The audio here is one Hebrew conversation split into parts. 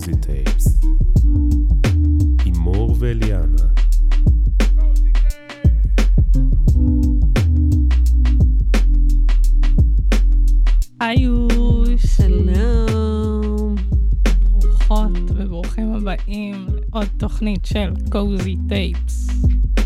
Cozy Tapes עם מור ואליאנה. היוש, שלום. ברוכות וברוכים הבאים לעוד תוכנית של Cozy Tapes.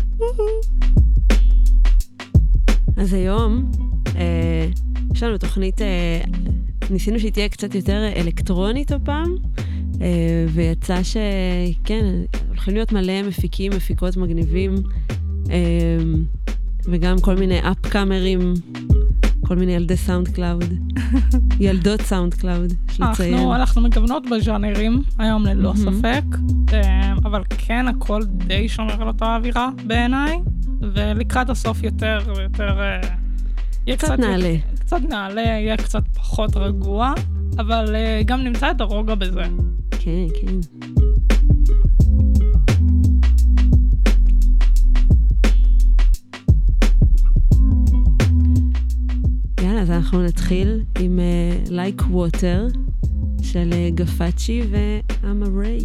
אז היום יש לנו תוכנית, ניסינו שהיא תהיה קצת יותר אלקטרונית הפעם, ויצא שכן, הולכים להיות מלא מפיקים, מפיקות מגניבים, וגם כל מיני אפקאמרים, כל מיני ילדי סאונד קלאוד, ילדות סאונד קלאוד, יש לציין. אנחנו מגוונות בז'אנרים, היום ללא ספק, אבל כן, הכל די שומר על אותה אווירה בעיניי, ולקראת הסוף יותר ויותר... קצת נעלה. קצת נעלה, יהיה קצת פחות רגוע, אבל גם נמצא את הרוגע בזה. כן, כן. יאללה, אז אנחנו נתחיל עם Like Water של גפאצ'י ואמריי.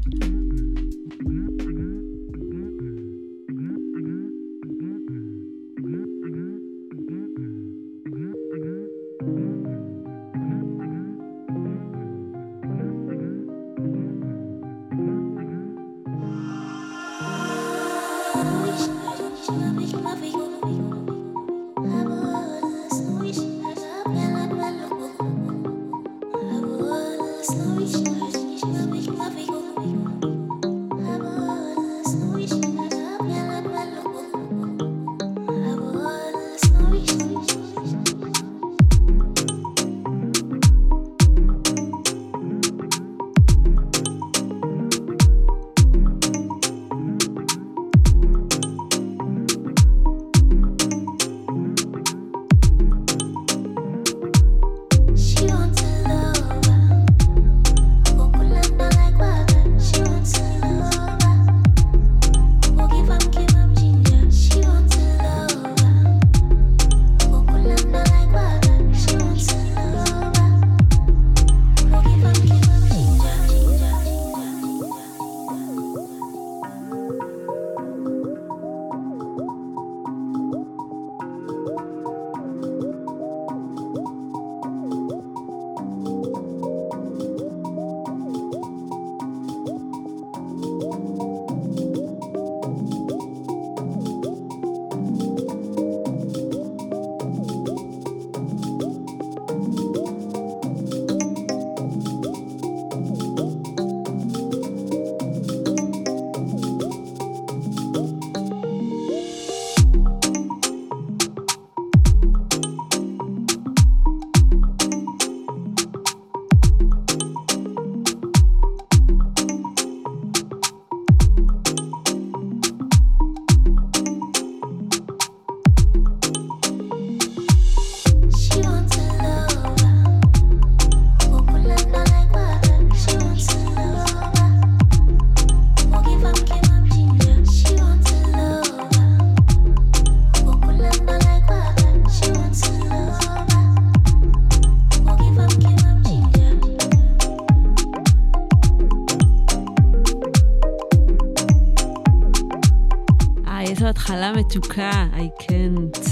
התחלה מתוקה, I can't.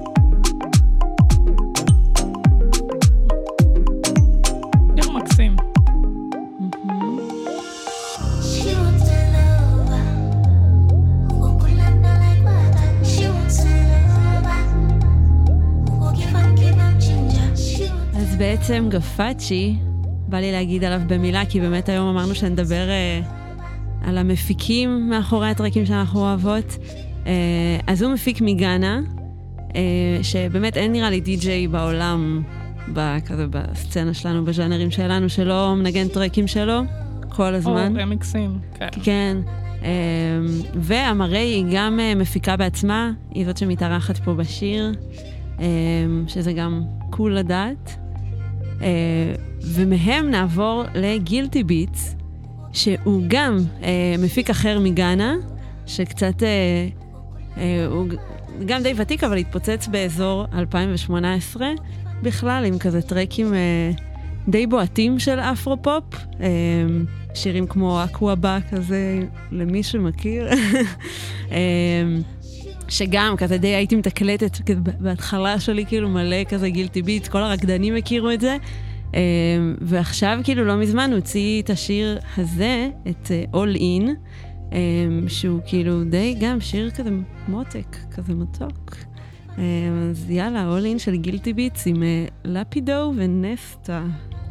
שיר מקסים. אז בעצם גפאצ'י, בא לי להגיד עליו במילה, כי באמת היום אמרנו שנדבר על המפיקים מאחורי הטרקים שאנחנו אוהבות. אז הוא מפיק מגאנה, שבאמת אין נראה לי די-ג'יי בעולם, כזה בסצנה שלנו, בז'אנרים שלנו, שלא מנגן טרקים שלו כל הזמן. או רמיקסים, כן. כן. ואמריי היא גם מפיקה בעצמה, היא זאת שמתארחת פה בשיר, שזה גם קול לדעת. ומהם נעבור לגילטי ביטס, שהוא גם מפיק אחר מגאנה, שקצת... הוא גם די ותיק, אבל התפוצץ באזור 2018 בכלל, עם כזה טרקים די בועטים של אפרופופ, שירים כמו אקוואבה כזה, למי שמכיר, שגם כזה די הייתי מתקלטת בהתחלה שלי כאילו מלא כזה גילטי ביט, כל הרקדנים הכירו את זה, ועכשיו כאילו לא מזמן הוא הוציא את השיר הזה, את All In, שהוא כאילו די גם שיר כזה מותק, כזה מתוק. אז יאללה, All In של גילטי ביטס עם לפידו ונסטה.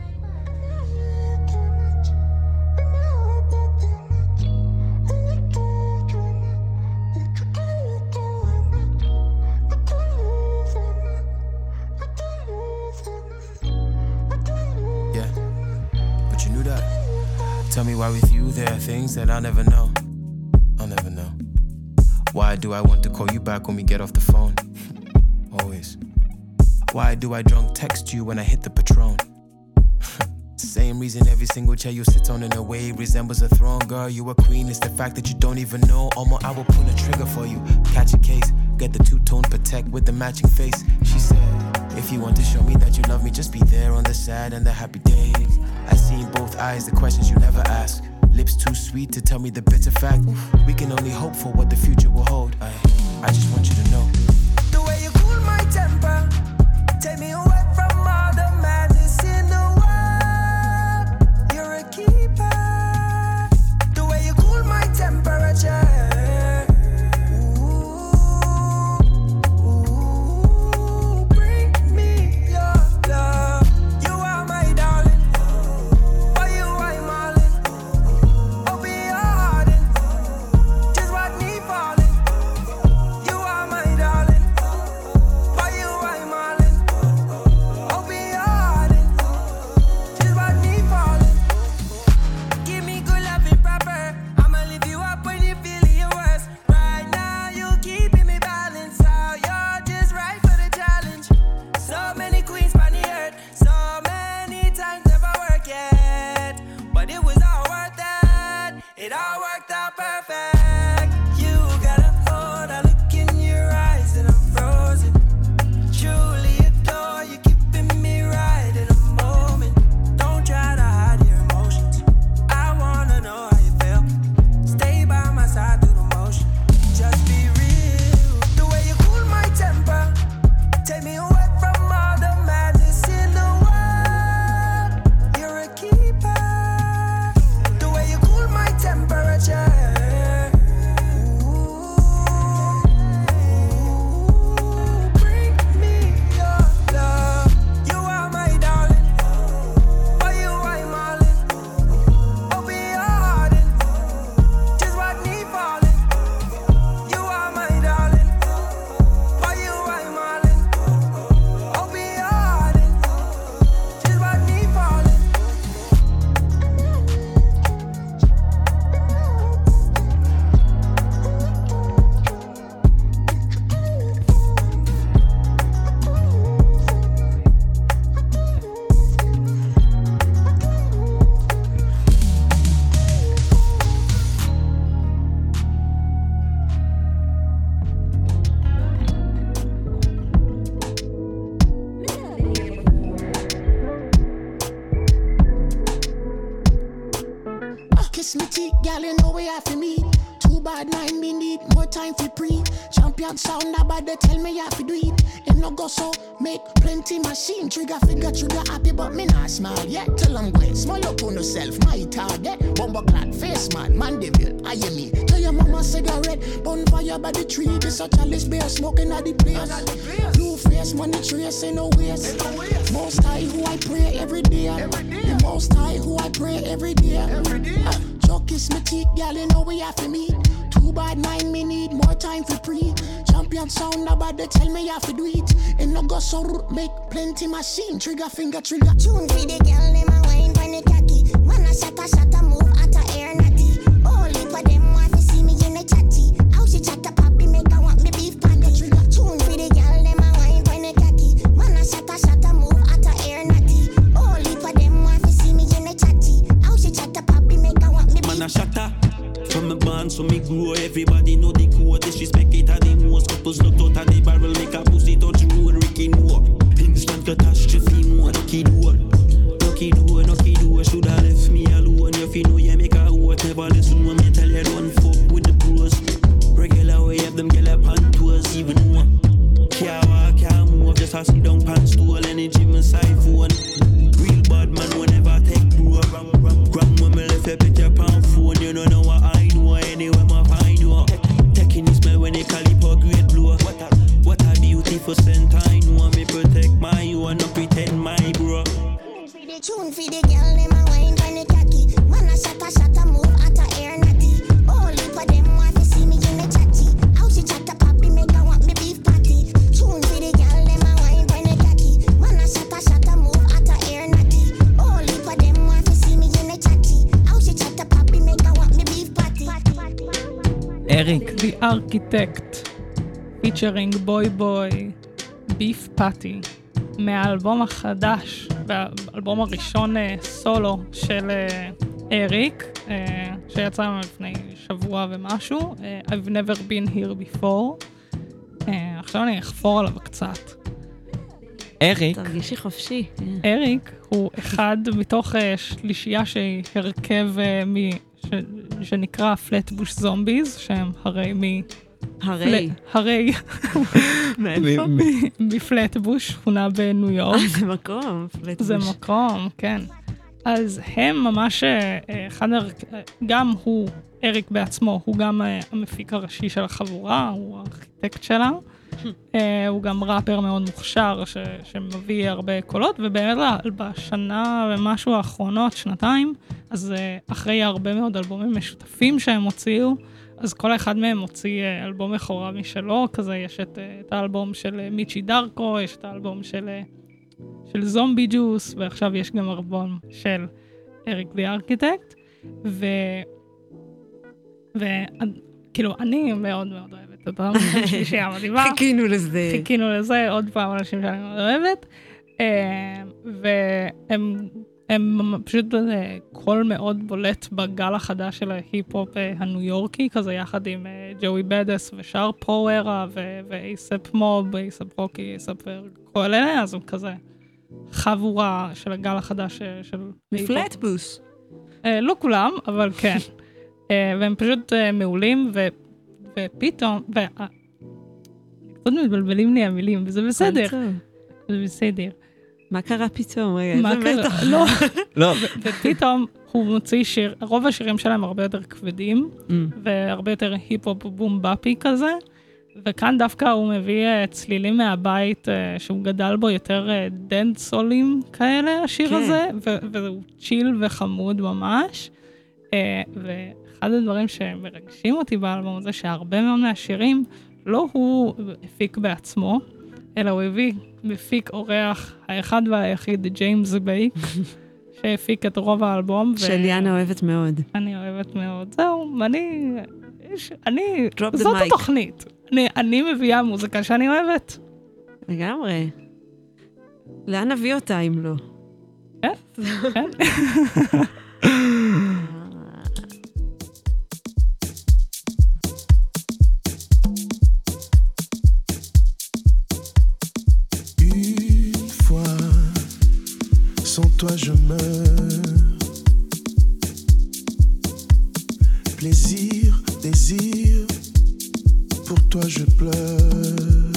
Tell me why with you there are things that I'll never know. I'll never know. Why do I want to call you back when we get off the phone? Always. Why do I drunk text you when I hit the Patron? Same reason every single chair you sit on in a way resembles a throne. Girl, you a queen, it's the fact that you don't even know. Almost I will pull a trigger for you. Catch a case, get the two-tone Protect with the matching face. She said, if you want to show me that you love me, just be there on the sad and the happy days. I see in both eyes the questions you never ask. Lips too sweet to tell me the bitter fact. We can only hope for what the future will hold. I just want you to know. The way you cool my temper, take me away from all the madness in the world. You're a keeper. The way you cool my temperature. Sound about they tell me I have to do it. Them no go so make plenty machine trigger happy but me not smile yet. Tell them wait, smile up on yourself, my target. Bomber clad face man devil, I hear me. Tell your mama cigarette, bonfire by the tree. This a chalice beer smoking at the place. Blue face money trace ain't no waste. Most high who I pray every day. The most high who I pray every day. Chuck kiss me cheek, girl, you know we have to meet. Too bad mind me need more time for pre. Champion sound about they tell me I have to do it. And no go so make plenty machine trigger finger trigger. Tune for the girl them a wine for the cocky. Man a shot a move at a air natty. Only for them want to see me in the chatty. How she chat a poppy make her want me beef patty. Tune for the girl them a wine for the cocky. Man a shot a move at a air natty. Only for them want to see me in the chatty. How she chat a poppy make her want me beef patty. Man a shatter from the band so me grow. Everybody know the code. Disrespect it at the most. Couples look out at the barrel. Make a pussy touch road. Ricky Moore. Instant catastrophe more. Kid wall. knocky door. Shoulda left me alone. If you know you make a what, never listen when me tell you don't fuck with the bros. Regular way have them get up on tours, even more. Can't walk, can't move, just a sit down pants stool, energy my side phone. Real bad man whenever take bro. Gram when me left a picture pan phone, you don't know what I know, anywhere my find you. Taking this smell when they call it a great blow. What a beautiful scent I know, me protect my you and not pretend my bro. Tune for the girl, them a wine pon the cocky. Man a shot a move at a air natty. Only for them want to see me in the chatty. How she chat a poppy, make her want me beef patty. Tune for the girl, them a wine pon the cocky. Man a shot a move at a air natty. Only for them want to see me in the chatty. How she chat a poppy, make her want me beef patty. Eric the Architect, featuring Boy Boy, Beef Patty. מהאלבום החדש, והאלבום הראשון סולו של אריק, שיצא לפני שבוע ומשהו, I've never been here before. עכשיו אני אחפור עליו קצת. אריק. תרגישי חופשי. אריק הוא אחד מתוך שלישייה שהרכב שנקרא פלטבוש זומביז, שהם הרי הרי מפלטבוש, שכונה בניו יורק. זה מקום, פלטבוש. זה מקום, כן. אז הם ממש, גם הוא, אריק בעצמו, הוא גם המפיק הראשי של החבורה, הוא הארכיטקט שלה. הוא גם ראפר מאוד מוכשר שמביא הרבה קולות, ובאמת בשנה ומשהו האחרונות, שנתיים, אז אחרי הרבה מאוד אלבומים משותפים שהם הוציאו, אז כל אחד מהם מוציא אלבום בכורה משלו, כזה יש את האלבום של מיצ'י דארקו, יש את האלבום של זומבי ג'וס, ועכשיו יש גם אלבום של אריק די ארכיטקט, וכאילו אני מאוד מאוד אוהבת את האלבום שלישייה מדהימה. חיכינו לזה, עוד פעם אנשים שאני מאוד אוהבת, הם פשוט קול מאוד בולט בגל החדש של ההיפ-הופ הניו יורקי, כזה יחד עם ג'וי בדס ושאר פרוארה ואייסאפ מוב, אייסאפ רוקי, אייסאפ וכל אלה, אז הם כזה חבורה של הגל החדש של מפלטבוש. לא כולם, אבל כן. והם פשוט מעולים, ופתאום, קצת מתבלבלים לי המילים, וזה בסדר. זה בסדר. מה קרה פתאום? רגע, איזה מתח. לא. ופתאום הוא מוציא שיר, רוב השירים שלהם הרבה יותר כבדים, והרבה יותר היפ-הופ בום בפי כזה, וכאן דווקא הוא מביא צלילים מהבית שהוא גדל בו יותר דנס-סולים כאלה, השיר הזה, והוא צ'יל וחמוד ממש. ואחד הדברים שמרגשים אותי באלבום הזה, שהרבה מאוד מהשירים, לא הוא הפיק בעצמו, אלא הוא הביא מפיק אורח האחד והיחיד, ג'יימס בייק, שהפיק את רוב האלבום. שליאנה אוהבת מאוד. אני אוהבת מאוד. זהו, זאת התוכנית. אני מביאה מוזיקה שאני אוהבת. לגמרי. לאן נביא אותה אם לא? כן, כן. Sans toi je meurs. Plaisir, désir, pour toi je pleure.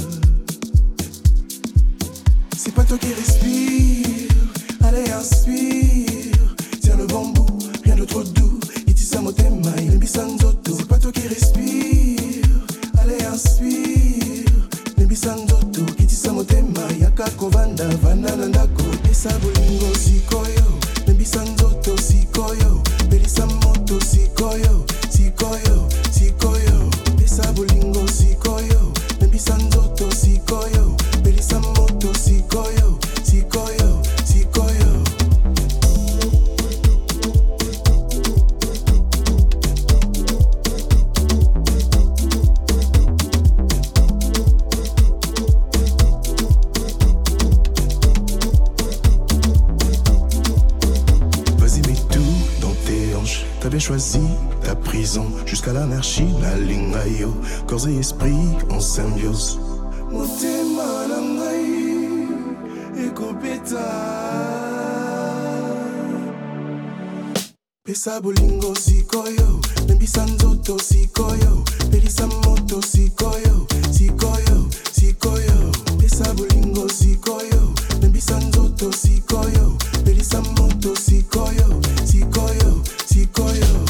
C'est pas toi qui respire, allez inspire. Tiens le bambou, rien de trop doux. Itisa motema, il bisanzoto. C'est pas toi qui respire, allez inspire. Bisanzoto, itisa motema, yaka kovanda, vanana ndako. Esa bolingo sikoyo, bisanzoto sikoyo. Belisa moto sikoyo, sikoyo, sikoyo. Esa bolingo sikoyo, bisanzoto sikoyo. Belisa moto sikoyo, sikoyo, sikoyo. T'as bien choisi ta prison jusqu'à l'anarchie, la lingayo, corps et esprit en symbiose. Motema nangai ekopeta. Pesa bolingo sikoyo, Membisan zoto sikoyo, Pelisa moto sikoyo, sikoyo, sikoyo. Pesa bolingo sikoyo, Membisan zoto sikoyo, Pelisa moto sikoyo, sikoyo, sikoyo.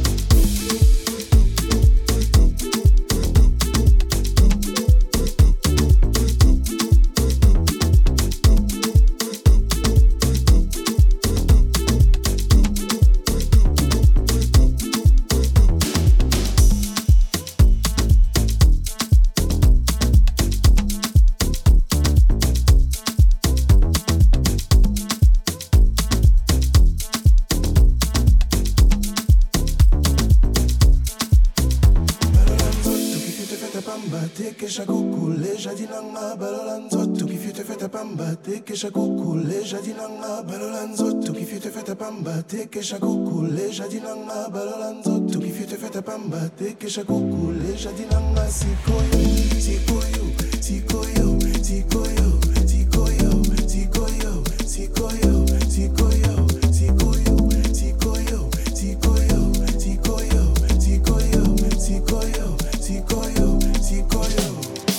Que chakukule jadinanga balolanzoto qui fute fete pamba te que chakukule jadinanga balolanzoto qui fute fete pamba te que chakukule jadinanga sikoyo sikoyo sikoyo sikoyo sikoyo sikoyo sikoyo sikoyo sikoyo sikoyo sikoyo sikoyo sikoyo sikoyo sikoyo sikoyo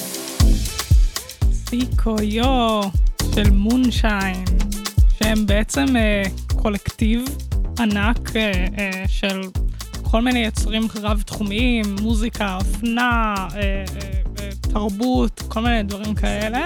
סיקויו של מונשיין, שהם בעצם קולקטיב ענק של כל מיני יצורים רב-תחומיים, מוזיקה, אופנה, תרבות, כל מיני דברים כאלה.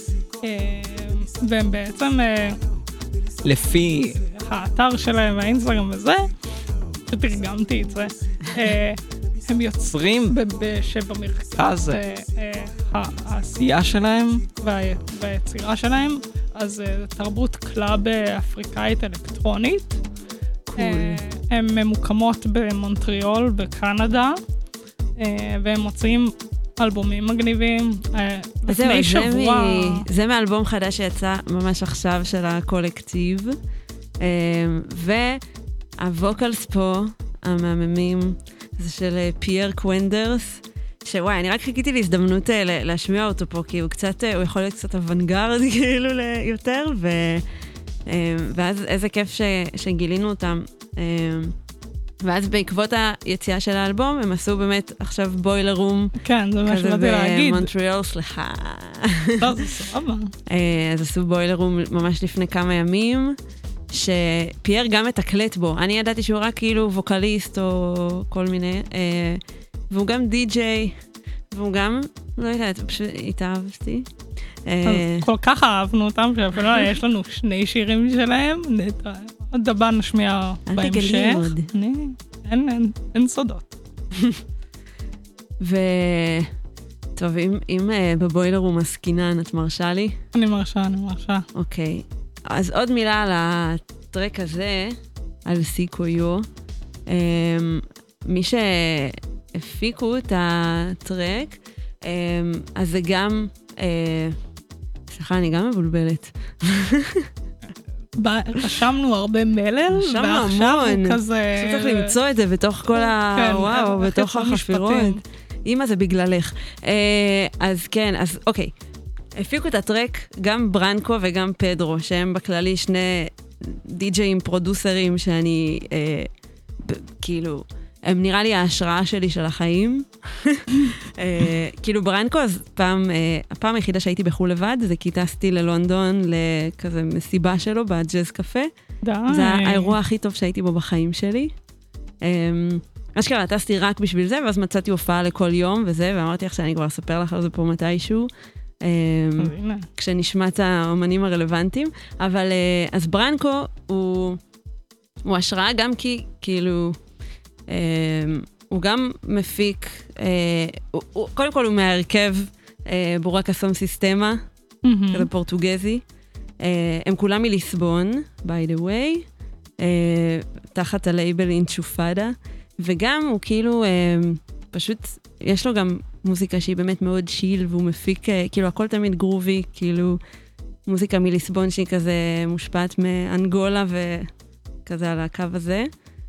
והם בעצם, לפי האתר שלהם והאינסטגרם וזה, שתרגמתי את זה, הם יוצרים שבמרכז העשייה שלהם והיצירה שלהם, אז תרבות קלאב אפריקאית אלקטרונית. הם ממוקמות במונטריאול, בקנדה, והם מוצאים אלבומים מגניבים. לפני שבוע... זה מאלבום חדש שיצא ממש עכשיו של הקולקטיב, והווקלס פה, המאממים, זה של פייר קוונדרס, שוואי, אני רק חיכיתי להזדמנות להשמיע אותו פה, כי הוא קצת, הוא יכול להיות קצת אוונגרד כאילו יותר, ואז איזה כיף שגילינו אותם. ואז בעקבות היציאה של האלבום, הם עשו באמת עכשיו בוילר רום. כן, זה מה שבאתי להגיד. במונטריאול, סליחה. לא, זה סבבה. אז עשו בוילר רום ממש לפני כמה ימים, שפייר גם מתקלט בו. אני ידעתי שהוא רק כאילו ווקליסט או כל מיני, והוא גם די-ג'יי, והוא גם, לא יודעת, פשוט התאהבתי. כל כך אהבנו אותם, שאפילו יש לנו 2 שירים שלהם, עוד הבא נשמיע בהמשך. אל תגלי עוד. אין סודות. טוב, אם בבוילר הוא מסקינן, את מרשה לי? אני מרשה. אוקיי. אז עוד מילה על הטרק הזה, על סיקויו. מי שהפיקו את הטרק, אז זה גם... סליחה, אני גם מבולבלת. רשמנו הרבה מלל, ועכשיו הוא כזה... צריך למצוא את זה בתוך כל וואו, בתוך החפירות. אמא, זה בגללך. אז כן, אז אוקיי. הפיקו את הטרק גם ברנקו וגם פדרו, שהם בכללי 2 די-ג'יים פרודוסרים שאני, כאילו, הם נראה לי ההשראה שלי של החיים. כאילו ברנקו, אז הפעם היחידה שהייתי בחול לבד, זה כי טסתי ללונדון לכזה מסיבה שלו בג'אז קפה. זה האירוע הכי טוב שהייתי בו בחיים שלי. אשכרה, טסתי רק בשביל זה, ואז מצאתי הופעה לכל יום וזה, ואמרתי לך שאני כבר אספר לך על זה פה מתישהו. כשנשמע את האומנים הרלוונטיים, אבל אז ברנקו הוא השראה גם כי כאילו הוא גם מפיק, קודם כל הוא מהרכב בורקה סום סיסטמה, כזה פורטוגזי, הם כולם מליסבון, by the way, תחת הלייבל אינצ'ופדה, וגם הוא כאילו פשוט, יש לו גם מוזיקה שהיא באמת מאוד שיל, והוא מפיק, כאילו הכל תמיד גרובי, כאילו מוזיקה מליסבון שהיא כזה מושפעת מאנגולה וכזה על הקו הזה.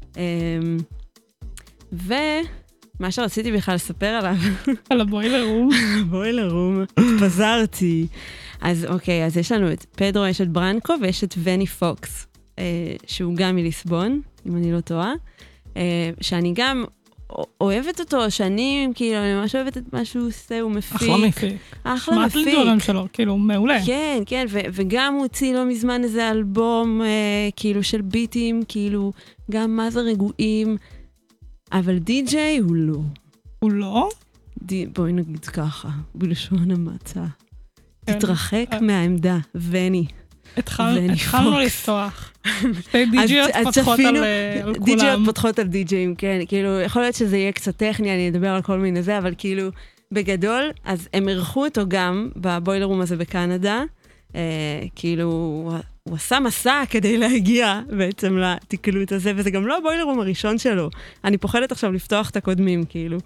ומה שרציתי בכלל לספר עליו. על הבוילר רום. הבוילר רום, התפזרתי. אז אוקיי, אז יש לנו את פדרו, יש את ברנקו ויש את וני פוקס, שהוא גם מליסבון. אם אני לא טועה, שאני גם אוהבת אותו שנים, כאילו, אני ממש אוהבת את מה שהוא עושה, הוא מפיק. אחלה מפיק. אחלה מפיק. שמעת לדברים שלו, כאילו, מעולה. כן, כן, וגם הוא הוציא לא מזמן איזה אלבום, כאילו, של ביטים, כאילו, גם מה זה רגועים, אבל די-ג'יי הוא לא. הוא לא? בואי נגיד ככה, בלשון המעטה. תתרחק מהעמדה, וני. התחלנו לפתוח. שתי די-ג'יות פותחות על כולם. די-ג'יות פותחות על די-ג'יים, כן. כאילו, יכול להיות שזה יהיה קצת טכני, אני אדבר על כל מיני זה, אבל כאילו, בגדול, אז הם ערכו אותו גם בבוילר רום הזה בקנדה. כאילו, הוא עשה מסע כדי להגיע בעצם לתקלות הזה, וזה גם לא הבוילר רום הראשון שלו. אני פוחדת עכשיו לפתוח את הקודמים, כאילו.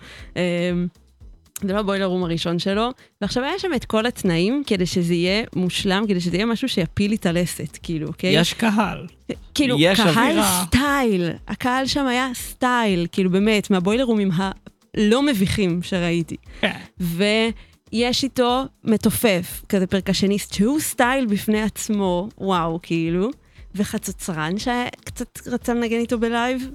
זה לא הבוילר רום הראשון שלו, ועכשיו היה שם את כל התנאים כדי שזה יהיה מושלם, כדי שזה יהיה משהו שיפיל לי את הלסת, כאילו, אוקיי? יש קהל. כאילו, קהל סטייל. הקהל שם היה סטייל, כאילו באמת, מהבוילר רומים הלא מביכים שראיתי. כן. ויש איתו מתופף, כזה פרקשניסט, שהוא סטייל בפני עצמו, וואו, כאילו, וחצוצרן שקצת רצה לנגן איתו בלייב,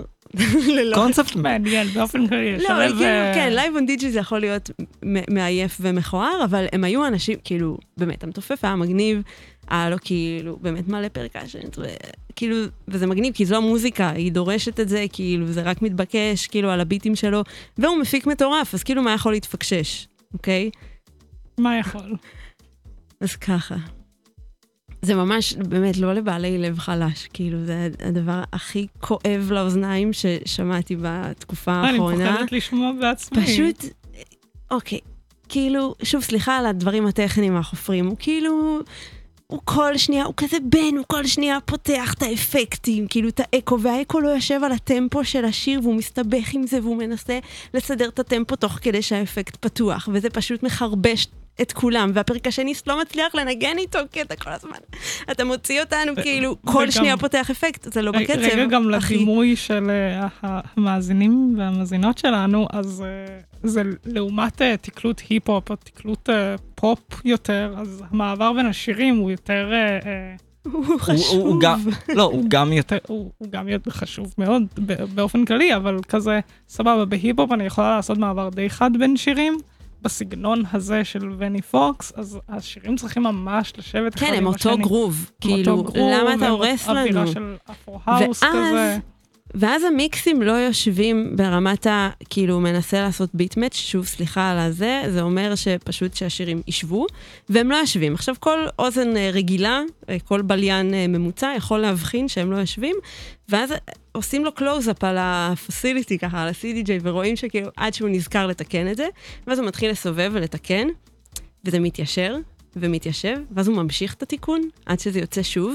קונספט מעניין, באופן כללי. לא, כן, לייב און די-ג'יי זה יכול להיות מעייף ומכוער, אבל הם היו אנשים, כאילו, באמת, המתופף היה מגניב, היה לו כאילו, באמת מלא פרקשנט, כאילו, וזה מגניב, כי זו המוזיקה, היא דורשת את זה, כאילו, זה רק מתבקש, כאילו, על הביטים שלו, והוא מפיק מטורף, אז כאילו, מה יכול להתפקשש, אוקיי? מה יכול? אז ככה. זה ממש, באמת, לא לבעלי לב חלש, כאילו, זה הדבר הכי כואב לאוזניים ששמעתי בתקופה האחרונה. אני פוחדת לשמוע בעצמי. פשוט, אוקיי, כאילו, שוב, סליחה על הדברים הטכניים החופרים, הוא כאילו, הוא כל שנייה, הוא כזה בן, הוא כל שנייה פותח את האפקטים, כאילו, את האקו, והאקו לא יושב על הטמפו של השיר, והוא מסתבך עם זה, והוא מנסה לסדר את הטמפו תוך כדי שהאפקט פתוח, וזה פשוט מחרבש את כולם, והפרקשניסט לא מצליח לנגן איתו קטע כל הזמן. אתה מוציא אותנו כאילו, כל שנייה פותח אפקט, זה לא בקצב. רגע גם לדימוי של המאזינים והמאזינות שלנו, אז זה לעומת תקלות היפ-הופ או תקלות פופ יותר, אז המעבר בין השירים הוא יותר... הוא חשוב. הוא גם יותר חשוב מאוד באופן כללי, אבל כזה סבבה, בהיפ-הופ אני יכולה לעשות מעבר די חד בין שירים, בסגנון הזה של וני פוקס, אז השירים צריכים ממש לשבת כן, הם אותו גרוב. כאילו, למה אתה הורס לנו? אווירה של אפרו-האוס כזה. ואז המיקסים לא יושבים ברמת כאילו, מנסה לעשות ביט-מאץ', שוב, סליחה על הזה, זה אומר שפשוט שהשירים ישבו, והם לא יושבים. עכשיו, כל אוזן רגילה, כל בליין ממוצע, יכול להבחין שהם לא יושבים, ואז עושים לו קלוז-אפ על הפסיליטי, ככה, על ה-CDJ, ורואים שכאילו, עד שהוא נזכר לתקן את זה, ואז הוא מתחיל לסובב ולתקן, וזה מתיישר ומתיישב, ואז הוא ממשיך את התיקון, עד שזה יוצא שוב.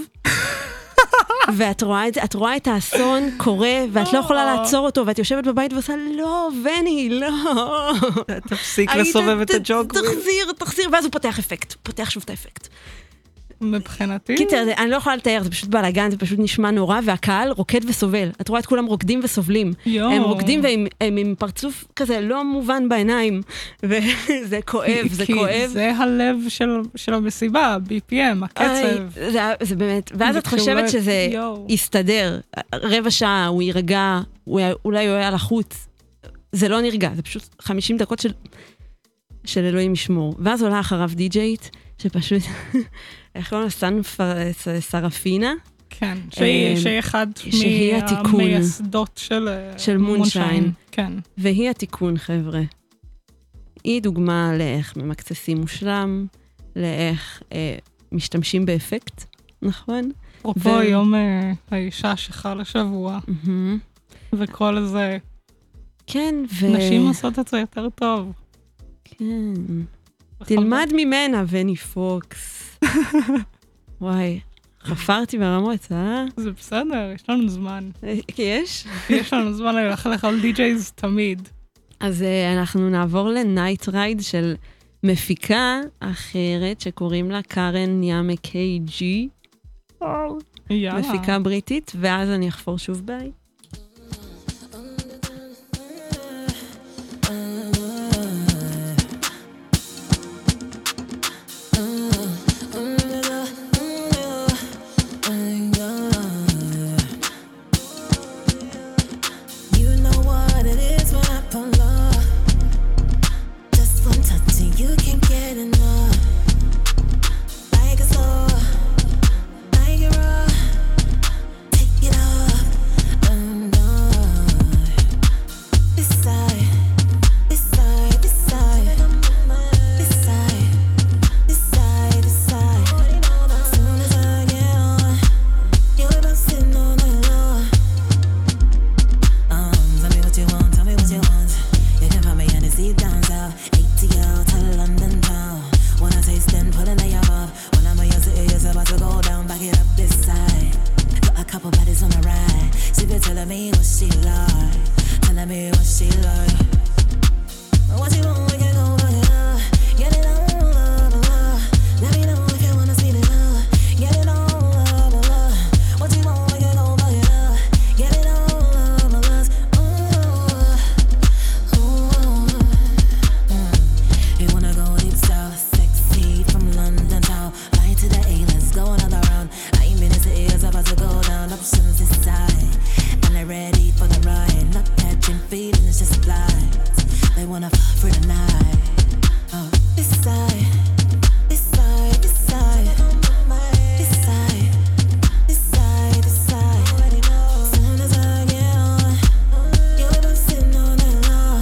ואת רואה את האסון קורה, ואת לא יכולה לעצור אותו, ואת יושבת בבית ועושה, לא, וני, לא. תפסיק לסובב את הג'וג. תחזיר, ואז הוא פותח אפקט, פותח שוב את האפקט. מבחינתי? קיצר, אני לא יכולה לתאר, זה פשוט בלגן, זה פשוט נשמע נורא, והקהל רוקד וסובל. את רואה את כולם רוקדים וסובלים. הם רוקדים והם עם פרצוף כזה לא מובן בעיניים, וזה כואב, זה כואב. כי זה הלב של המסיבה, BPM, הקצב. זה באמת, ואז את חושבת שזה יסתדר. רבע שעה, הוא יירגע, אולי הוא היה לחוץ. זה לא נרגע, זה פשוט 50 דקות של אלוהים ישמור. ואז עולה אחריו די-ג'יית, שפשוט... איך קוראים לה? סרפינה? כן, שהיא אחד מהמייסדות של מונשיין. כן. והיא התיקון, חבר'ה. היא דוגמה לאיך ממקצסים מושלם, לאיך משתמשים באפקט, נכון? אפרופו יום האישה שחל השבוע, וכל זה... כן, נשים עושות את זה יותר טוב. כן. תלמד ממנה, וני פוקס. וואי, חפרתי ברמות, זה בסדר, יש לנו זמן. יש? יש לנו זמן ללכת על די-ג'ייז תמיד. אז אנחנו נעבור לנייט רייד של מפיקה אחרת שקוראים לה קארן יאמה קייג'י. מפיקה בריטית, ואז אני אחפור שוב ביי. wanna for the night. This side, this side, this side, this side, this side, this side. Soon as I get on, you'll be sitting on that lawn.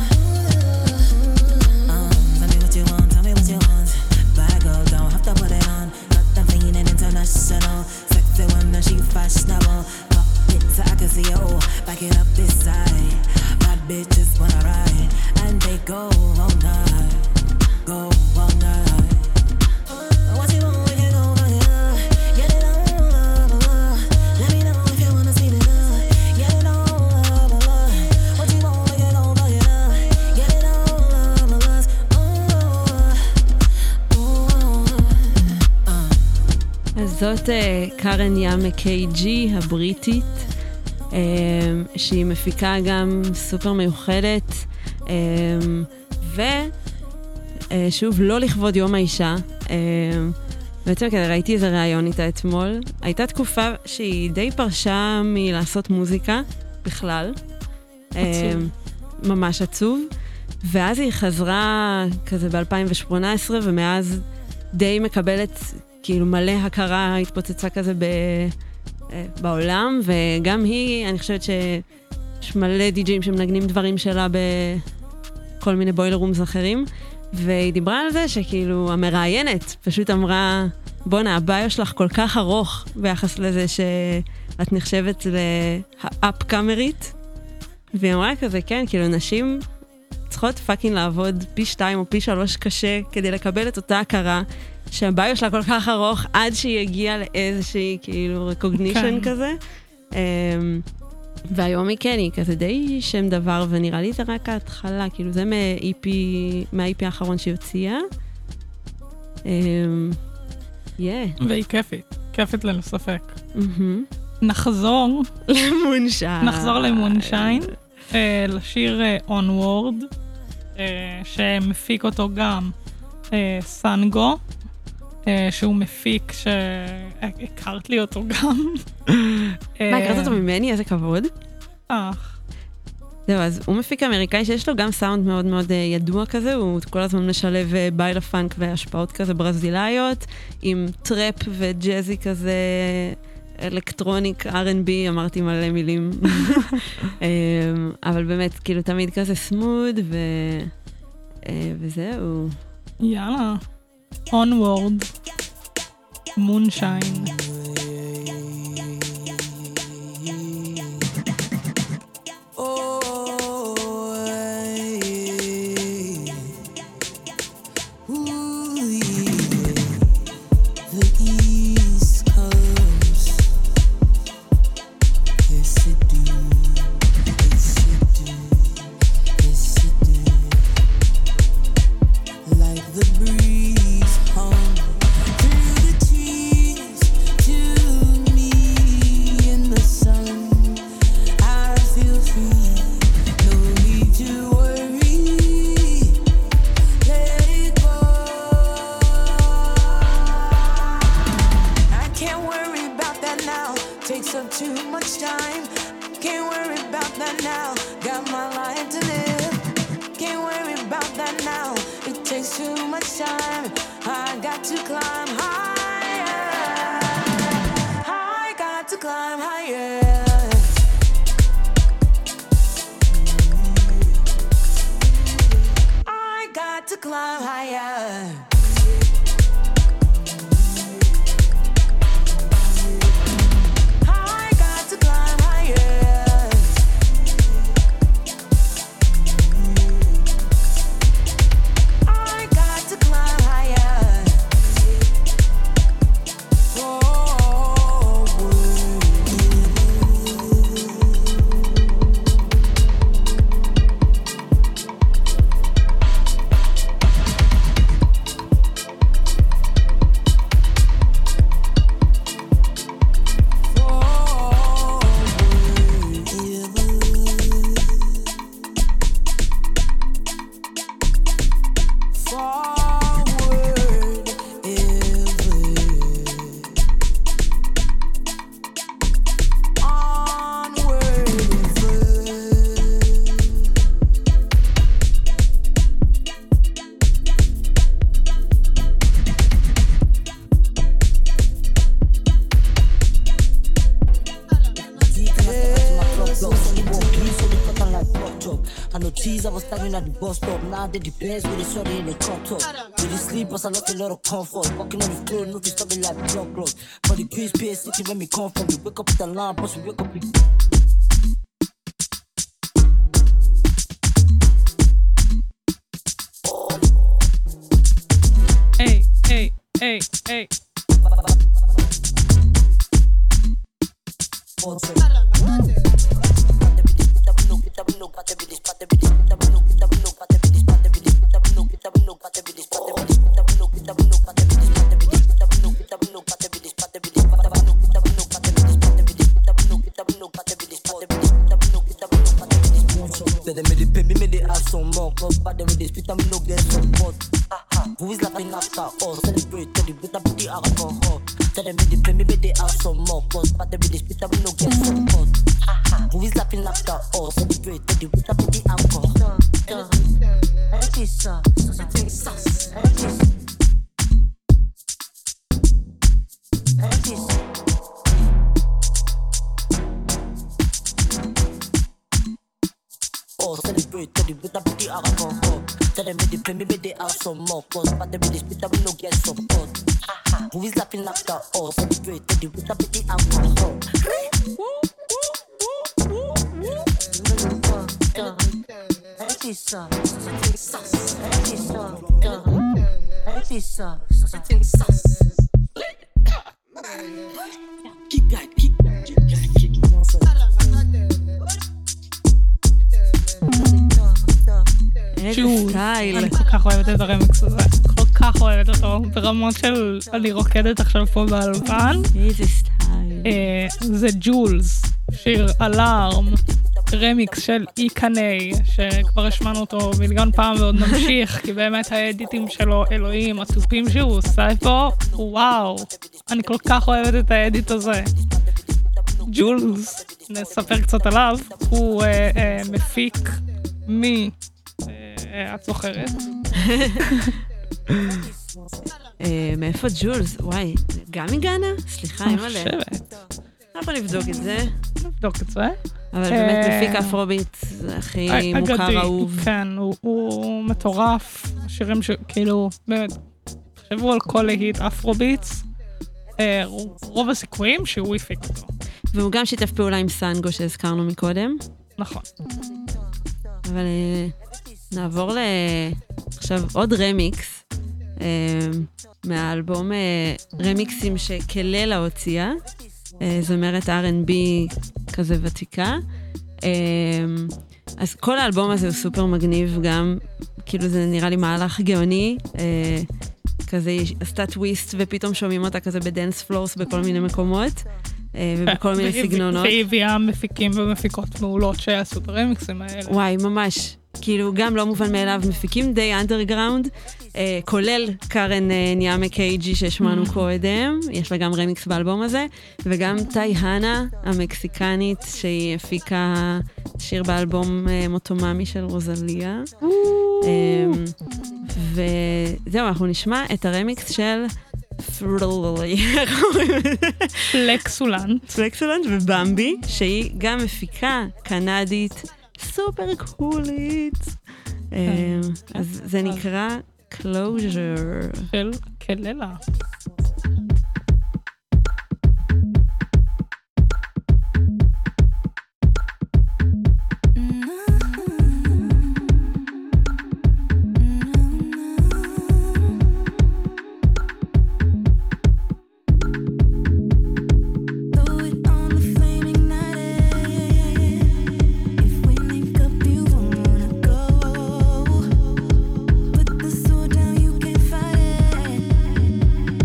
Tell me what you want, tell me what you want. Bad girl, don't have to put it on. Got them feeling international. Sexy one, now she fashionable. Pop it so I can see you. Back it up this side. Bad bitches wanna ride, and they go all night. Go all night. What you want when you go over here? Get it on, let me know if you wanna see it. Get it on, what you want when you go over here? Get it on, אז זאת קארן יאמה קיי-ג'י הבריטית, שהיא מפיקה גם סופר מיוחדת, ושוב, לא לכבוד יום האישה. בעצם כדי ראיתי איזה ראיון איתה אתמול. הייתה תקופה שהיא די פרשה מלעשות מוזיקה בכלל. עצוב. ממש עצוב. ואז היא חזרה כזה ב-2018, ומאז די מקבלת כאילו מלא הכרה, התפוצצה כזה בעולם, וגם היא, אני חושבת שיש מלא די-ג'ים שמנגנים דברים שלה בכל מיני בוילר רומס אחרים, והיא דיברה על זה שכאילו המראיינת פשוט אמרה, בונה, הביו שלך כל כך ארוך ביחס לזה שאת נחשבת לאפ-קאמרית, והיא אמרה כזה, כן, כאילו נשים צריכות פאקינג לעבוד פי 2 או פי 3 קשה כדי לקבל את אותה הכרה, שהביו שלה כל כך ארוך עד שהיא הגיעה לאיזושהי כאילו recognition כזה. והיום היא כן, היא כזה די שם דבר, ונראה לי זה רק ההתחלה, כאילו זה מה-EP האחרון שהיא הוציאה. והיא כיפית, כיפית ללא ספק. נחזור למונשיין, לשיר Onward, שמפיק אותו גם סנגו, שהוא מפיק שהכרת לי אותו גם. מה, הכרת אותו ממני? איזה כבוד. זהו, אז הוא מפיק אמריקאי שיש לו גם סאונד מאוד מאוד ידוע כזה, הוא כל הזמן משלב ביילה פאנק והשפעות כזה ברזילאיות, עם טראפ וג'אזי כזה, אלקטרוניק, R&B, אמרתי מלא מילים. אבל באמת, כאילו תמיד כזה סמוד, וזהו. יאללה. Onward. Moonshine. chilling at the bus stop. Now they depends with the shorty in the crop top. Did you sleep? But I lost a lot of comfort. Walking on the floor, no stop me like blood clot. For the Chris Pierce City when we come from, we wake up with the lamp, plus we wake up with. Hey, hey, hey. Who is laughing after us? Celebrate the with a booty alcohol. Tell them they pay me, but they are some more. Cause but they really spit up, we no get support. Who is laughing after us? Celebrate the with a booty alcohol. Oh, celebrate with a booty alcohol. Tell them they pay me, but they are some more. Cause but they really spit up, we no get support. Who is laughing after us? Celebrate the with a booty alcohol. סטייל. אני כל כך אוהבת את הרמיקס הזה, כל כך אוהבת אותו, ברמות של אני רוקדת עכשיו פה באולפן. איזה סטייל. זה ג'ולס, שיר אלארם, רמיקס של איקני, שכבר השמענו אותו מיליון פעם ועוד נמשיך, כי באמת האדיטים שלו, אלוהים, הטופים שהוא עושה פה, וואו, אני כל כך אוהבת את האדיט הזה. ג'ולס, נספר קצת עליו, הוא מפיק את זוכרת? מאיפה ג'ולס? וואי, גם מגאנה? סליחה, אני חושבת. בוא נבדוק את זה. נבדוק את זה. אבל באמת מפיק אפרוביט, זה הכי מוכר אהוב. כן, הוא מטורף. שירים שכאילו, באמת, תחשבו על כל להיט אפרוביט, רוב הסיכויים שהוא יפיק אותו. והוא גם שיתף פעולה עם סנגו שהזכרנו מקודם. נכון. אבל נעבור עכשיו עוד רמיקס, מהאלבום רמיקסים שקללה הוציאה, זמרת R&B כזה ותיקה. אז כל האלבום הזה הוא סופר מגניב גם, כאילו זה נראה לי מהלך גאוני, כזה היא עשתה טוויסט ופתאום שומעים אותה כזה בדנס פלורס בכל מיני מקומות, ובכל מיני סגנונות. והיא הביאה מפיקים ומפיקות מעולות שעשו את הרמיקסים האלה. וואי, ממש. כאילו, גם לא מובן מאליו, מפיקים די אנדרגראונד, כולל קארן ניאמה קייג'י שהשמענו קודם, יש לה גם רמיקס באלבום הזה, וגם טאי הנה, המקסיקנית, שהיא הפיקה שיר באלבום מוטוממי של רוזליה. וזהו, אנחנו נשמע את הרמיקס של פלקסולנט. פלקסולנט ובמבי, שהיא גם מפיקה קנדית, סופר קולית. אז זה נקרא Closure. של כללה. Put the sword down, you can fight it.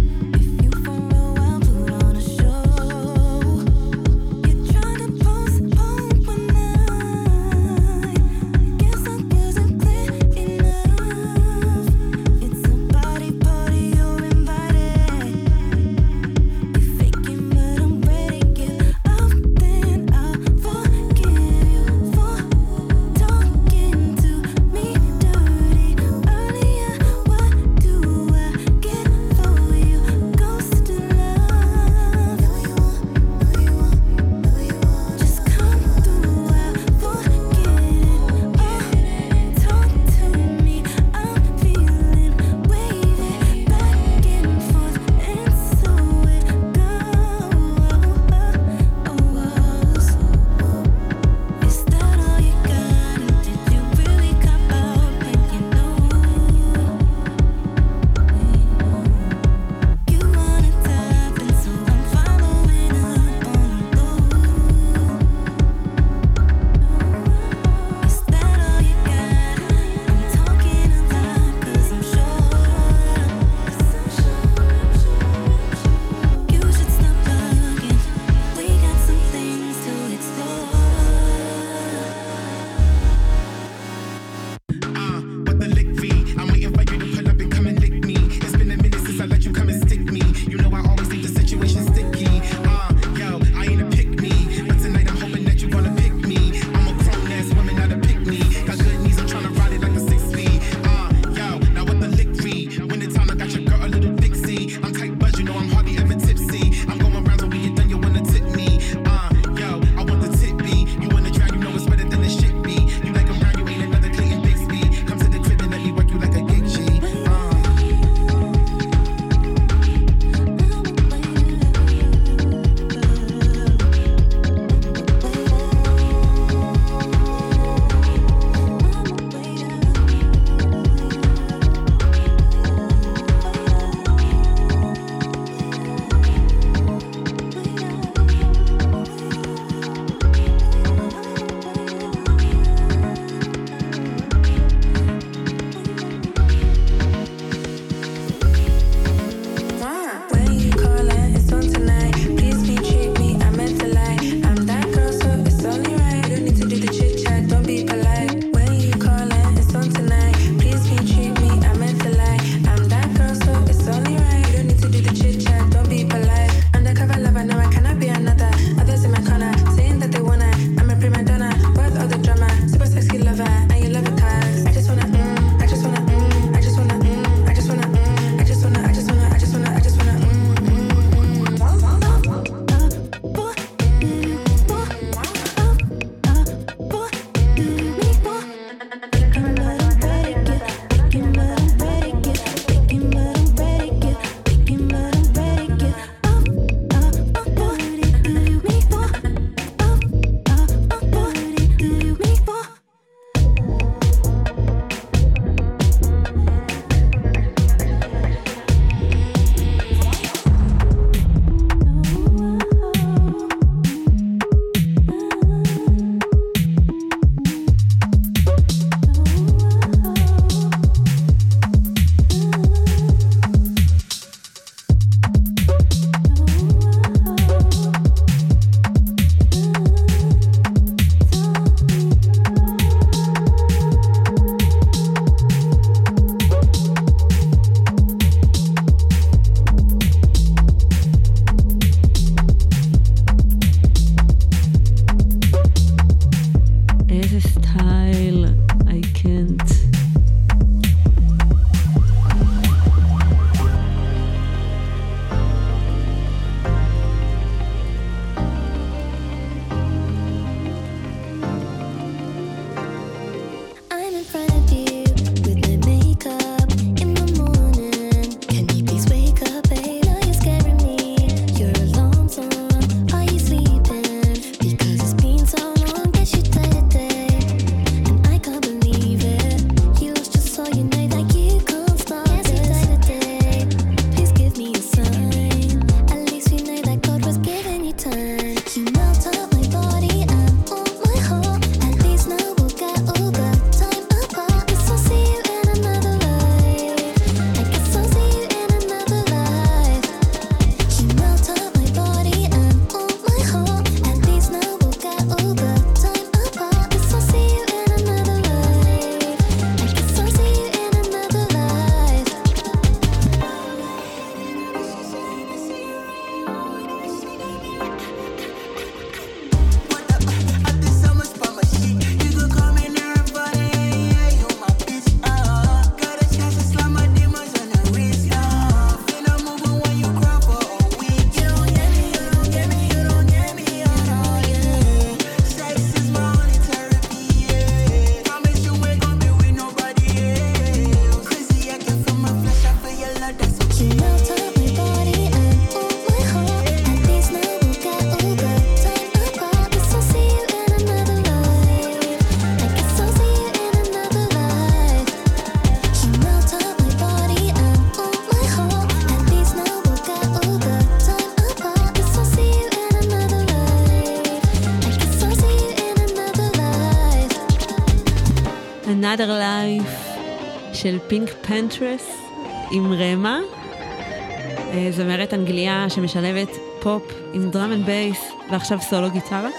Another Life של פינק פנטרס עם רמה. זמרת אנגליה שמשלבת פופ עם דראם אנד בייס ועכשיו סולו גיטרה.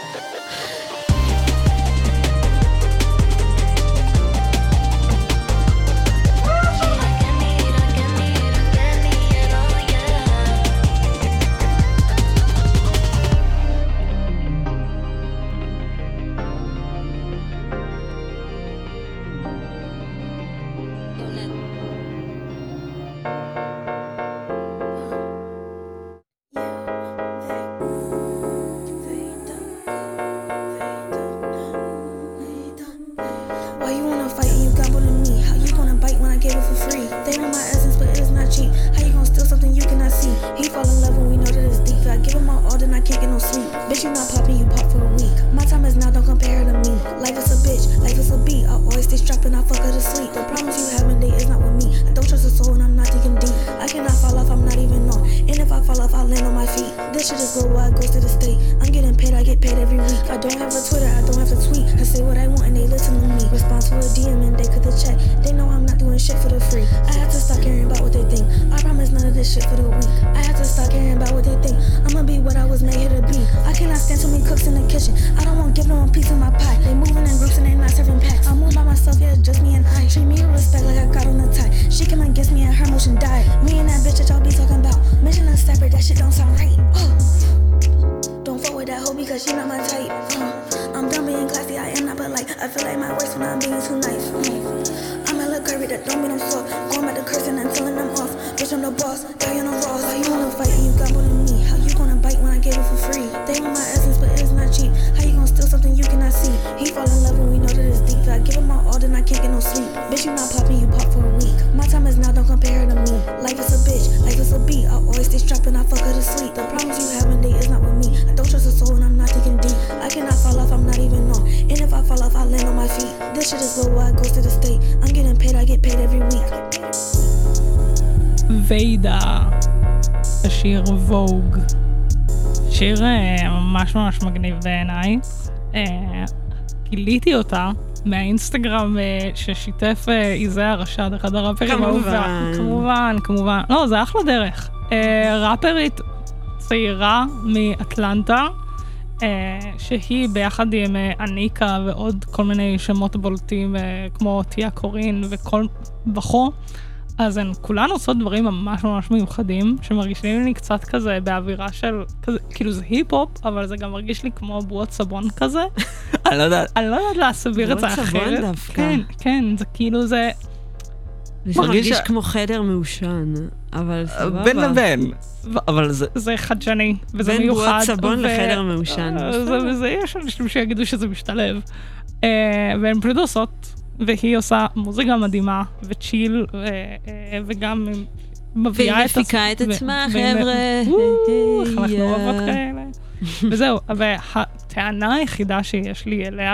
השיר ווג, שיר ממש ממש מגניב בעיניי. גיליתי אותה מהאינסטגרם ששיתף איזה הרשד, אחד הראפרים. כמובן. לא, זה אחלה דרך. ראפרית צעירה מאטלנטה, שהיא ביחד עם אניקה ועוד כל מיני שמות בולטים כמו תיה קורין וכל בחור. אז הן כולן עושות דברים ממש ממש מיוחדים, שמרגישים לי קצת כזה באווירה של, כזה, כאילו זה היפ-הופ, אבל זה גם מרגיש לי כמו בועות סבון כזה. אני לא יודעת להסביר את זה אחרת. בועות סבון דווקא. כן, זה כאילו זה... זה מרגיש כמו חדר מעושן, אבל סבבה. בין לבין. אבל זה חדשני, וזה מיוחד. בין בועות סבון לחדר מעושן. וזה יש אנשים שיגידו שזה משתלב. והן פשוט עושות... והיא עושה מוזיקה מדהימה, וצ'יל, וגם מביאה את... והיא מפיקה את עצמה, חבר'ה. איך אנחנו אוהבות כאלה. וזהו, והטענה היחידה שיש לי אליה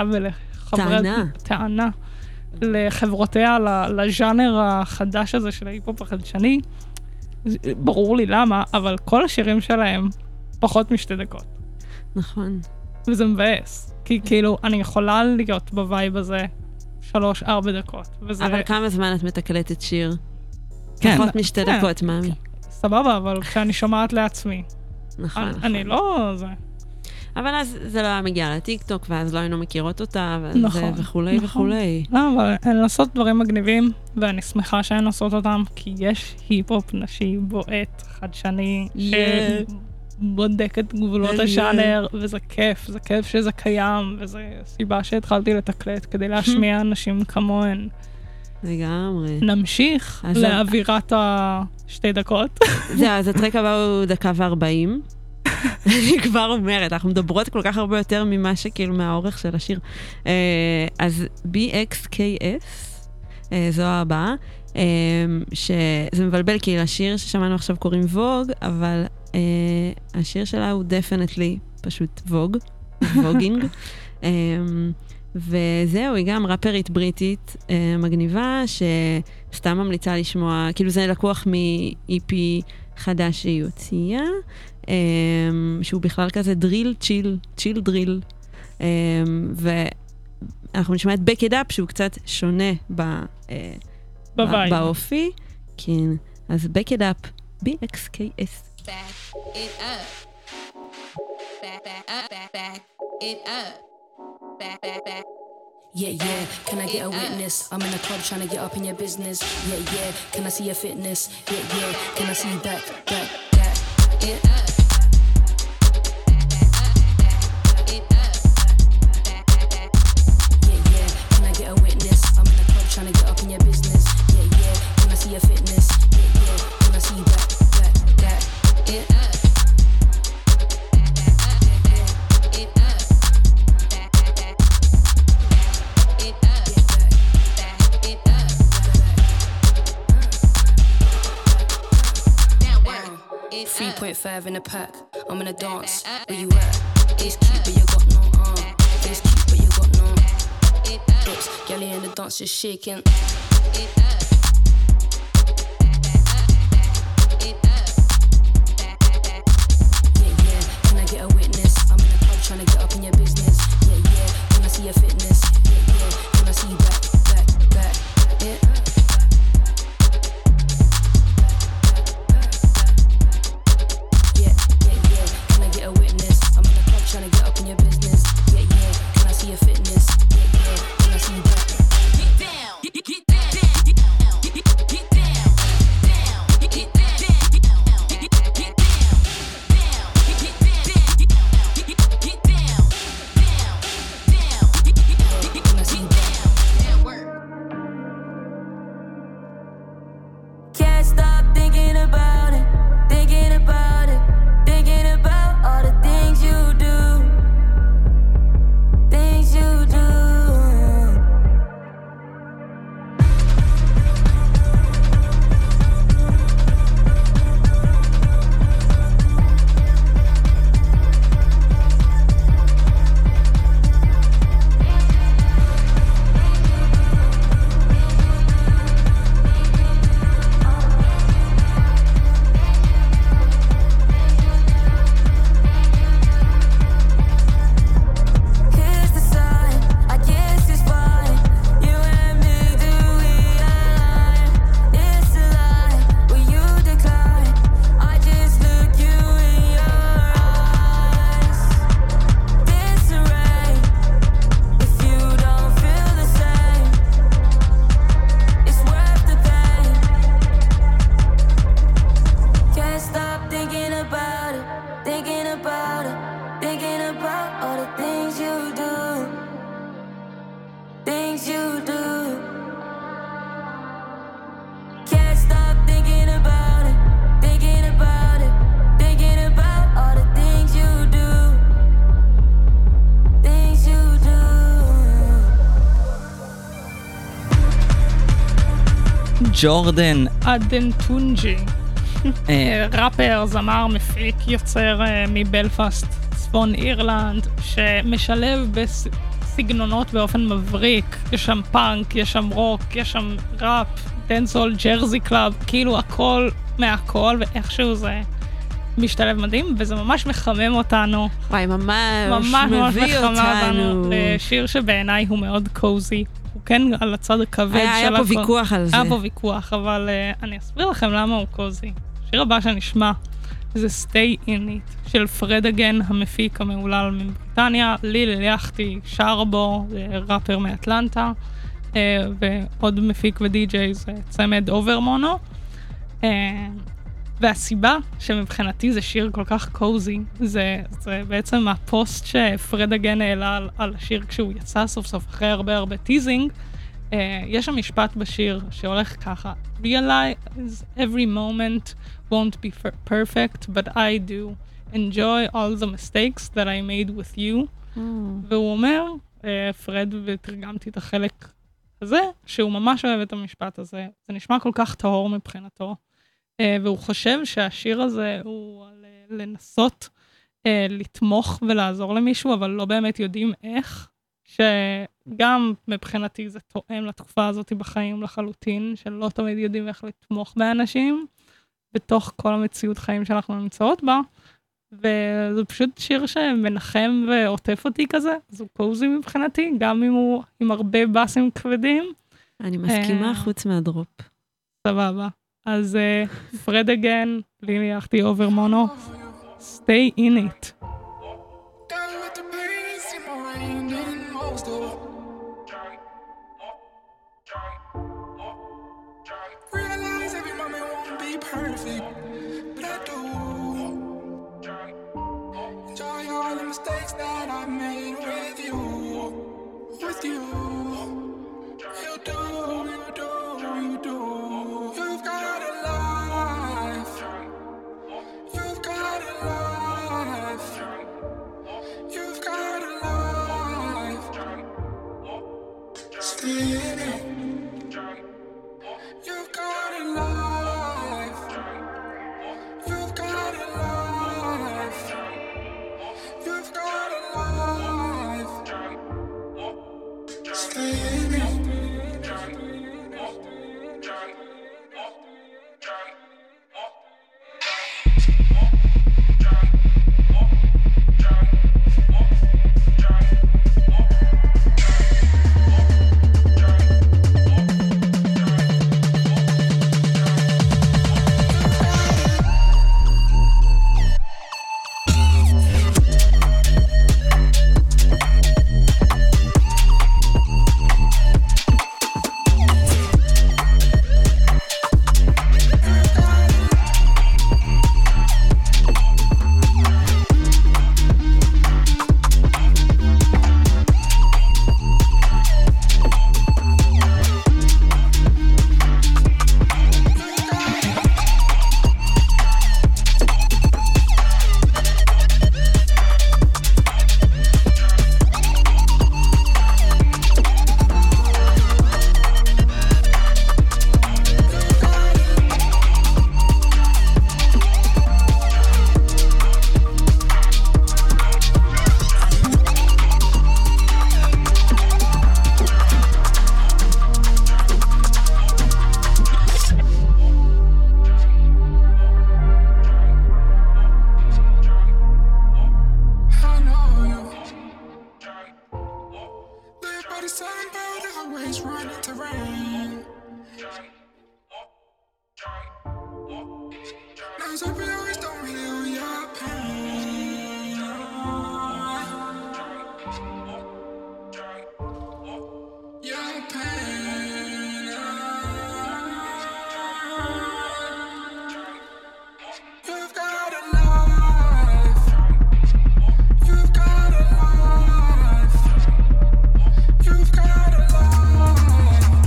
טענה לחברותיה, לז'אנר החדש הזה של ההיפ-הופ החדשני, ברור לי למה, אבל כל השירים שלהם פחות מ2 דקות. נכון. וזה מבאס, כי כאילו אני יכולה להיות בווייב הזה, 3-4 דקות. אבל כמה זמן את מתקלטת שיר? פחות מ2 דקות, מאמי. סבבה, אבל כשאני שומעת לעצמי. נכון. אני לא... אבל אז זה לא היה מגיע לטיקטוק, ואז לא היינו מכירות אותה, וכולי וכולי. לא, אבל הן עושות דברים מגניבים, ואני שמחה שהן עושות אותם, כי יש היפ-הופ נשי בועט, חדשני, בודק את גבולות השאנר, וזה כיף, זה כיף שזה קיים, וזו סיבה שהתחלתי לתקלט כדי להשמיע אנשים כמוהן. לגמרי. נמשיך לאווירת 2 דקות. זהו, אז הטרק הבא הוא 1:40. אני כבר אומרת, אנחנו מדברות כל כך הרבה יותר ממה שכאילו מהאורך של השיר. אז BXKS, זו הבאה, שזה מבלבל כי לשיר ששמענו עכשיו קוראים ווג, אבל השיר שלה הוא דפנטלי פשוט ווג, ווגינג. וזהו, היא גם ראפרית בריטית מגניבה, שסתם ממליצה לשמוע, כאילו זה לקוח מ-EP חדש שהיא הוציאה, שהוא בכלל כזה דריל, צ'יל דריל. אנחנו נשמע את Back It Up, שהוא קצת שונה באופי. כן, אז Back It Up, BXKS. Back it up. Back it up. Back. Yeah, yeah, can I get a witness? I'm in the club trying to get up in your business. Yeah, yeah, can I see your fitness? Yeah, yeah, can I see you back it up. Yeah, yeah, can I get a witness? I'm in the club trying to get up in your business. Yeah, yeah, can I see your fitness? Yeah, yeah, can I see you back it up. It 3.5 in the pack, I'm in a dance. Where you at? It's cute, but you got no arm. It's cute, but you got no hips. Girlie in the dance just shaking. Yeah, yeah, can I get a witness? I'm in the club trying to get up in your business. Yeah, yeah, can I see your fitness? Yeah, yeah, can I see you back it up. Trying to get up in your business. Yeah, yeah. Can I see your fitness? Yeah, yeah. Can I see you back? Get down. Get down. Get down. Get down. Get down. Get down. Get down. Can I see you back? That work. Can't stop thinking about it. Thinking about it. Thinking about all the things you do. ג'ורדן אדנטונג'י, ראפר, זמר, מפיק, יוצר מבלפאסט, צפון אירלנד, שמשלב בסגנונות באופן מבריק. יש שם פאנק, יש שם רוק, יש שם ראפ, דנסול, ג'רזי קלאב, כאילו הכל מהכל, ואיכשהו זה משתלב מדהים, וזה ממש מחמם אותנו. וואי, ממש מביא אותנו. שיר שבעיניי הוא מאוד קוזי. הוא כן על הצד הכבד של היה פה ויכוח על זה. היה פה ויכוח, אבל אני אסביר לכם למה הוא קוזי. השיר הבא שנשמע זה Stay In It של פרד אגן, המפיק המעולל מבריטניה, ליל אליחתי שר בו, ראפר מאטלנטה, ועוד מפיק ודי-ג'יי זה צמד אוברמונו. והסיבה שמבחינתי זה שיר כל כך קוזי, זה בעצם הפוסט שפרד אגן העלה על השיר כשהוא יצא סוף סוף אחרי הרבה טיזינג. יש שם משפט בשיר שהולך ככה, Realize every moment won't be perfect, but I do. Enjoy all the mistakes that I made with you. והוא אומר, פרד, ותרגמתי את החלק הזה, שהוא ממש אוהב את המשפט הזה. זה נשמע כל כך טהור מבחינתו. והוא חושב שהשיר הזה הוא לנסות לתמוך ולעזור למישהו, אבל לא באמת יודעים איך, שגם מבחינתי זה תואם לתקופה הזאת בחיים לחלוטין, שלא תמיד יודעים איך לתמוך באנשים, בתוך כל המציאות חיים שאנחנו נמצאות בה, וזה פשוט שיר שמנחם ועוטף אותי כזה, אז הוא קוזי מבחינתי, גם אם הוא עם הרבה בסים כבדים. אני מסכימה חוץ מהדרופ. סבבה. אז Fred Again, בלי ליחתי אובר מונו, stay in it. Realize every moment won't be perfect, but I do. Enjoy all the mistakes that I made with you. With you. You do, you do, you do. You've got a life. You've got a life. You've got a life. Stay in it. You've got a life. You've got a life. You've got a life. Stay in it.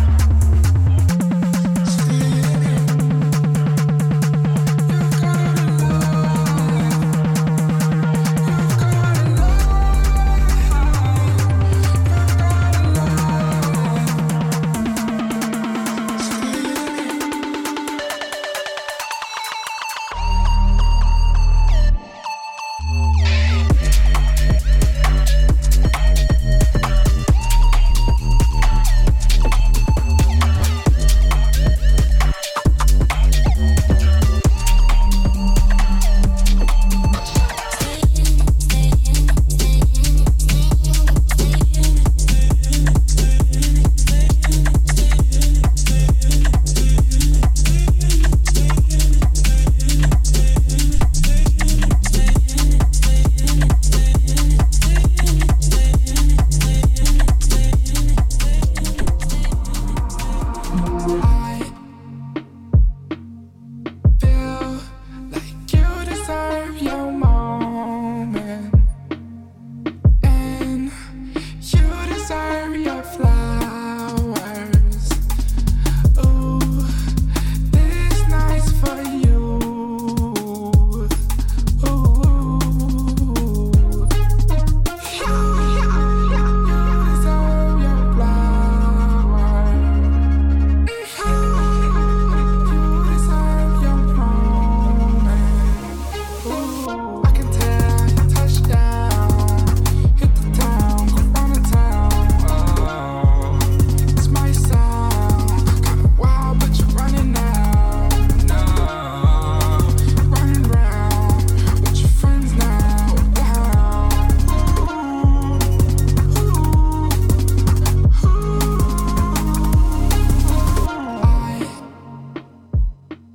You've got a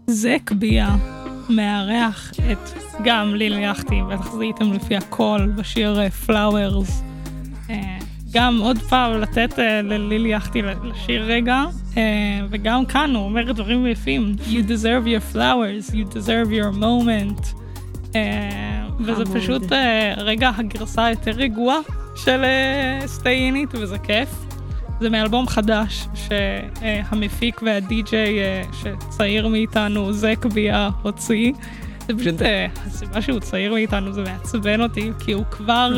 זק ביה מארח את גם ליל יחתי, בטח זיהיתם לפי הכל בשיר Flowers. גם עוד פעם לתת לליל יחתי לשיר רגע, וגם כאן הוא אומר דברים יפים. You deserve your flowers, you deserve your moment. וזה פשוט רגע הגרסה יותר רגועה של Stay In It, וזה כיף. זה מאלבום חדש שהמפיק והדי-ג'יי שצעיר מאיתנו, זק ביה, הוציא. זה פשוט, הסיבה שהוא צעיר מאיתנו זה מעצבן אותי, כי הוא כבר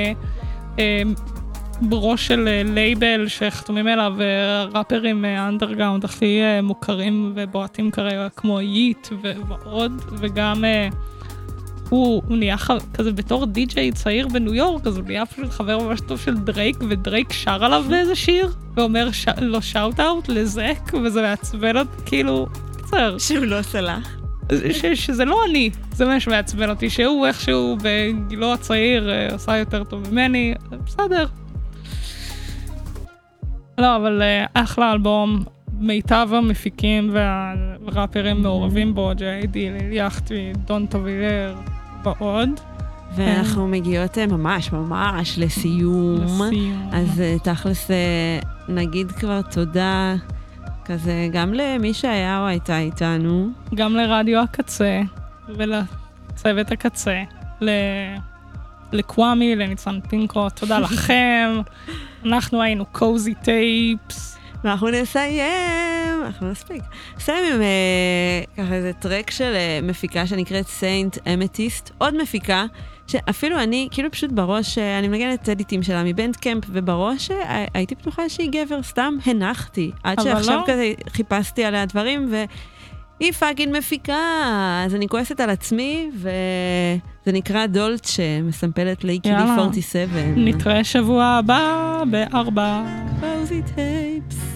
בראש של לייבל שחתומים אליו ראפרים אנדרגאונד הכי מוכרים ובועטים כרגע כמו ייט ועוד, וגם הוא נהיה כזה בתור די-ג'יי צעיר בניו יורק, אז הוא נהיה פשוט חבר ממש טוב של דרייק, ודרייק שר עליו באיזה שיר, ואומר לו שאוט-אוט לזק, וזה מעצבן אותי, כאילו, קצר. שהוא לא סלח. שזה לא אני, זה מה שמעצבן אותי, שהוא איכשהו בגילו הצעיר עושה יותר טוב ממני, זה בסדר. לא, אבל אחלה אלבום, מיטב המפיקים והראפרים מעורבים בו, ג'יידי, ליל יחתי, דון טובילר ועוד. ואנחנו מגיעות ממש לסיום. אז תכלס נגיד כבר תודה כזה גם למי שהיה או הייתה איתנו. גם לרדיו הקצה ולצוות הקצה, לקוואמי, לניצן פינקו, תודה לכם. אנחנו היינו קוזי טייפס. ואנחנו נסיים, אנחנו נספיק. נסיים עם ככה איזה טרק של מפיקה שנקראת סיינט אמתיסט, עוד מפיקה שאפילו אני, כאילו פשוט בראש, אני מנגנת אדיטים שלה מבנד קמפ, ובראש הייתי פתוחה שהיא גבר, סתם הנחתי, עד שעכשיו כזה חיפשתי עליה דברים, והיא פאקינג מפיקה, אז אני כועסת על עצמי, וזה נקרא דולצ'ה, מסמפלת ל-AKB47. נתראה שבוע הבא ב4. קוזי טייפס.